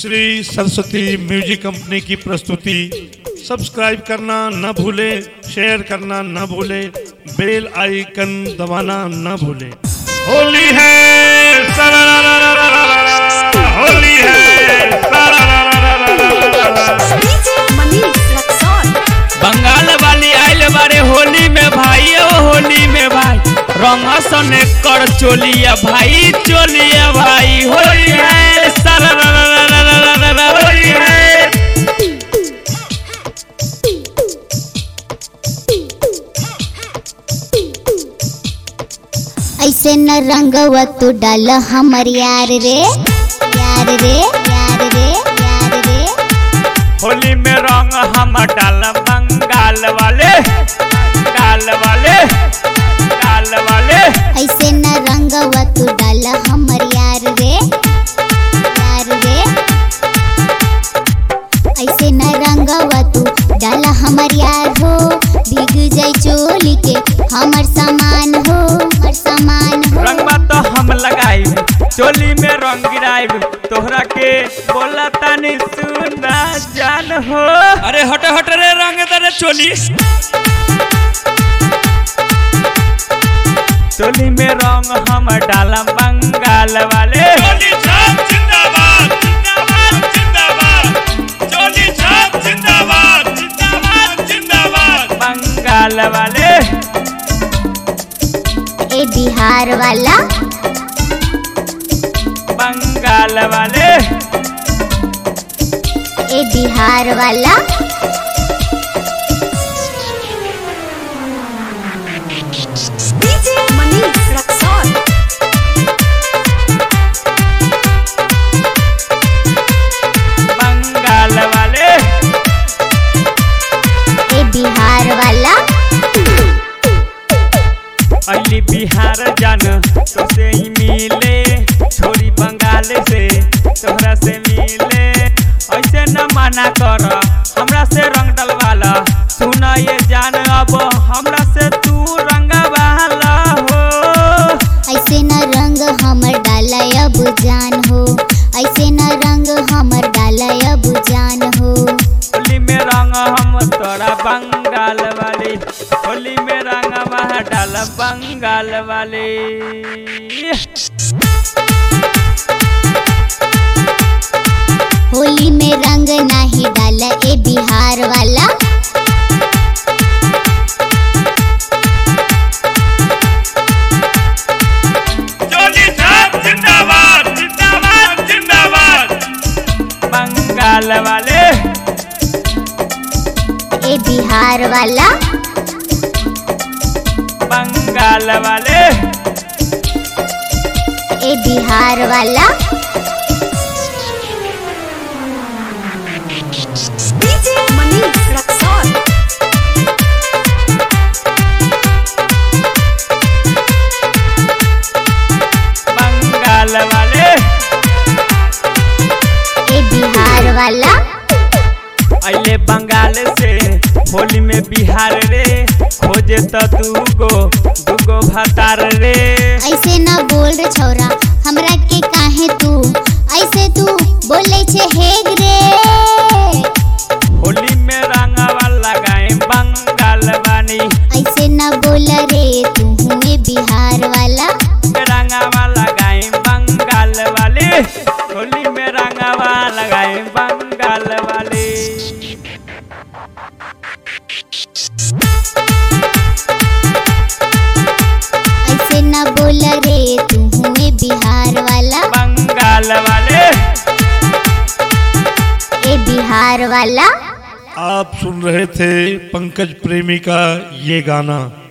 Shri Saraswati music company की प्रस्तुति। Subscribe करना न भूले, शेयर करना न भूले, बेल आइकन दबाना न भूले। होली है होली है बंगाल वाली आइल बारे होली में भाई, ओ होली में भाई रंग सने कर चोलिया भाई, चोलिया भाई होली है होली है। ऐसे न रंगवा तू डाल हमर यार रे, यार रे, यार रे, यार रे। होली में रंग हम डाल बंगाल वाले, डाल वाले, डाल वाले। ऐसे न रंगवा तू डाल हमर यार रे, यार रे। ऐसे न रंगवा तू डाल हमर यार हो, भीग जाई चोली के हमर सामान हो, हमर सामान हो। रंगवा तो हम लगाई, चोली में रंग गिराई, तोहरा के बोला तानी सुना जान हो। अरे हट हट रे रंग दे चोली, चोली में रंग हम डाला बंगाल वाले। चोली छाप जिंदाबाद जिंदाबाद जिंदाबाद, चोली छाप जिंदाबाद जिंदाबाद जिंदाबाद। बंगाल वाले ए बिहार वाला, बंगाल वाले, ए बिहार वाला। बंगाल वाले, ए बिहार वाला। अली बिहार जान तो से ही मिले, छोरी बंगाल से तोहरा से मिले। ऐसे न मना कर हमरा से रंग डलवाला, सुना ये जान अब हमरा से तू रंगवाला हो। ऐसे न रंग हमर डाला अब जान हो, ऐसे न रंग हमर डाला अब जान हो। होली में रंग हम तोरा बंगाल वाले, होली में रंग वहाँ डाल बंगाल वाले। होली में रंग नाही डाला ए बिहार वाला। चोली छाप जिंदाबाद जिंदाबाद जिंदाबाद। बंगाल वाले, ए बिहार वाला। बंगाल वाले, ए बिहार वाला। बंगाल वाले, ए बिहार वाला। अले बंगाल से होली में बिहार रे, खोजे तो दूगो भतार रे। ऐसे न बोल रे छौरा, हमरा के काहे तू ऐसे तू बोले छे हेग रे। होली में रंगवा लगाए बंगाल वाली, ऐसे न बोल रे तू हुए बिहार वाला। रंगवा लगाए बंगाल वाले, होली में रंगवा लगाए बंगाल वाले। ऐसे न बोल रे तू हुए बिहार वाला, बंगाल वाले, ए बिहार वाला। आप सुन रहे थे पंकज प्रेमी का ये गाना।